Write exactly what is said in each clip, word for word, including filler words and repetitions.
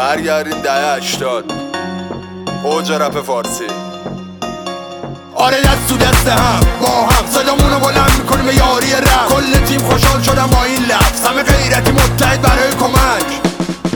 برگردیم دهه هشتاد، اوج رپ فارسی. آره دست تو دست هم با هم صدامونو بلند میکنیم به یاری رپ. کل تیم خوشحال شدم با این لفظ، همه غیرتی متحد برای کمک.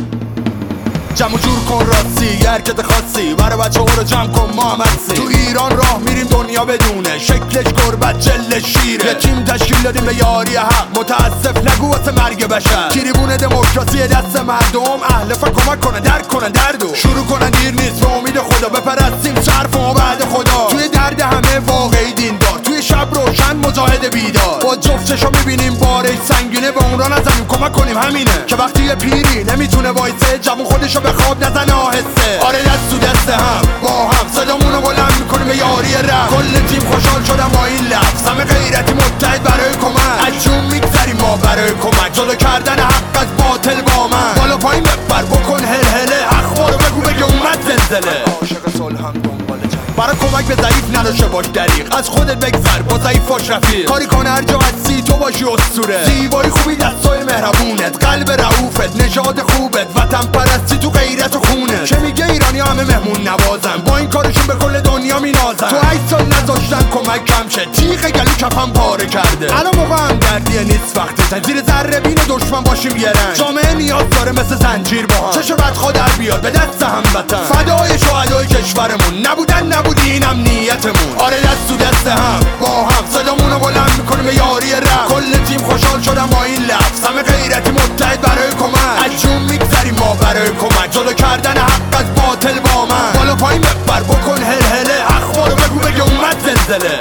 جمع جور کن راستی حرکت خاصی برای بچه ها رو جمع کن ما هم هستی. تو ایران راه میریم دنیا بدونه شکلش گربت جلش شیره. یه تیم تشکیل دادیم به یاری حق، متاسف نگو واسه مرگ بشر. تریبون دموکراسی دست مردم، اهل فن کمک کنه درک کنن دردو. شروع کنن دیر نیست به امید خدا، بپرستیم صرف و بعد خدا. توی درد همه واقعی دیندار، توی شب روشن مجاهد بیدار. با جفت چشا میبینیم بارش سنگینه، به اون را نزنیم کمک کنیم همینه. که وقتی یه پیری نمیتونه وایسه، جوون خودشو به خواب نزنه آهسته. آره دست تو دست هم با هم صدامونو بلند میکنیم به یاری رپ. کل تیم خوشحال شدم با این لفظ، همه غیرتی متحد برای کمک. از جون میگذریم ما برای کمک، جلو کردن حق از باطل با من. بالا پایین بپر بکن هلهله، اخبارو بگو بگه اومد زلزله. عاشق صلحم دنبال جنگ، برای کمک به ضعیف نداشته باش دریغ. از خودت بگذر با ضعیف باش رفیق. کاری کن هر جا هستی تو باشی اسطوره. زیبایی خوبی دستای مهربونت، قلب رئوفت، نژاد خوبت، وطن پرستی تو غیرت و خونه. چه میگه ایرانی همه مهمون نوازن، با این کارشون به کل دنیا مینازن. تو هشت سال نذاشتن کمک کم شه، تیغ گلو کفم پاره کرده. الان موقع هم دردیه نیست وقتت، زیر ذره بین دشمن باشیم یه رنگ. جامعه نیاز داره مثل زنجیر با هم، چش بدخواه در بیاد به دست هموطن. فدای شهدای کشورمون، نبودن نبودی این امنیتمون. آره دست تو دست هم با هم صدامونو بلند میکنیم به یاری رپ. کل تیم خوشحال شدم با این لفظ، همه غیرتی متحد برای کمک. از جون میگذریم ما برای کمک، جلو کردن حق از باطل با من. بالا پایین بپر بکن هلهله، اخبارو بگو بگه اومد زلزله.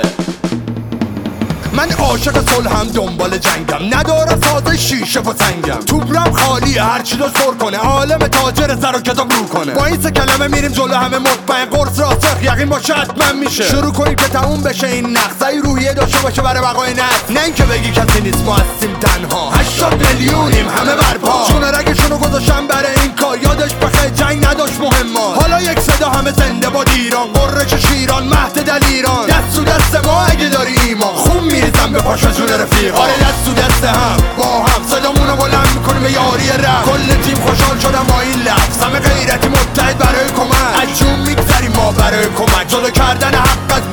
من عاشق صلحم دنبال جنگم، نداره سازه شیشه و سنگم. توبرم خالیه هرچی دو سر کنه، عالم تاجر سر و کتاب رو کنه. با این سه کلمه میریم جلو همه مطمئن، قرص راسخ یقین باشه حتما میشه. شروع کنیم که تموم بشه این نقص، ای روحیه داشته باشه برای بقای نسل. نه اینکه بگی کسی نیست ما هستیم تنها، هشتاد میلیونیم همه برپا. چون رگشونو گذاشتم برای این کار، یادش بخیر جنگ نداشت مهمات. حالا یک صدا همه زنده باد ایران، قررش شیران مهد دلیران. دست تو دست ما اگه داری ایمان، خون میریزم به پاش جون رفیق. آره دست تو دست هم با هم صدامونو بلند میکنیم به یاری رپ. کل تیم خوشحال شدم با این لفظ، همه غیرتی متحد برای کمک. از جون میگذریم ما برای کمک، جلو کردن حق از